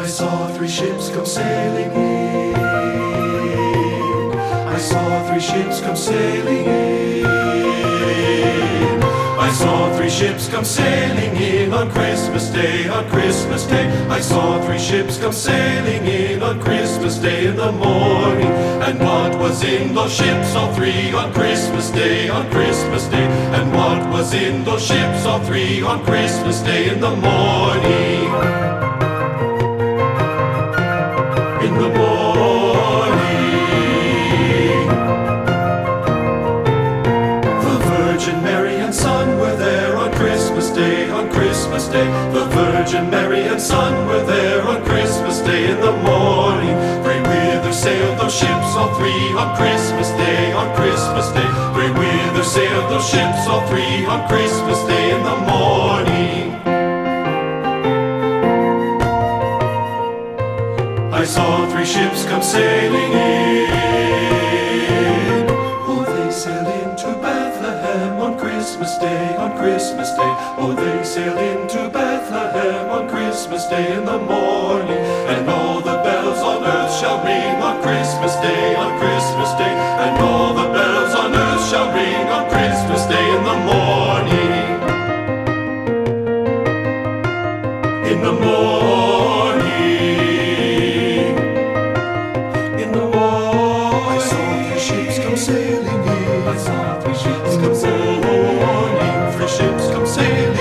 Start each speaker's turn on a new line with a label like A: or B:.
A: saw three ships come sailing in. I saw three ships come sailing in. I saw three ships come sailing in on Christmas Day, on Christmas Day. I saw three ships come sailing in on Christmas Day in the morning. And what was in those ships, all three, on Christmas Day, on Christmas Day? And what was in those ships, all three, on Christmas Day in the morning? In the morning, the Virgin Mary and Son were there on Christmas Day, on Christmas Day. The Virgin Mary and Son were there on Christmas Day in the morning. Grey whither sailed those ships, all three, on Christmas Day, on Christmas Day. Grey whither sailed those ships, all three, on Christmas Day in the morning. I saw three ships come sailing in. Oh, they sailed into Bethlehem on Christmas Day, on Christmas Day. Oh, they sailed into Bethlehem on Christmas Day in the morning. And all the bells on earth shall ring on Christmas Day, on Christmas Day. And all the bells on earth shall ring on Christmas Day in the morning. In the morning. I saw three ships come sailing in. I saw three ships come sailing in. Three ships come sailing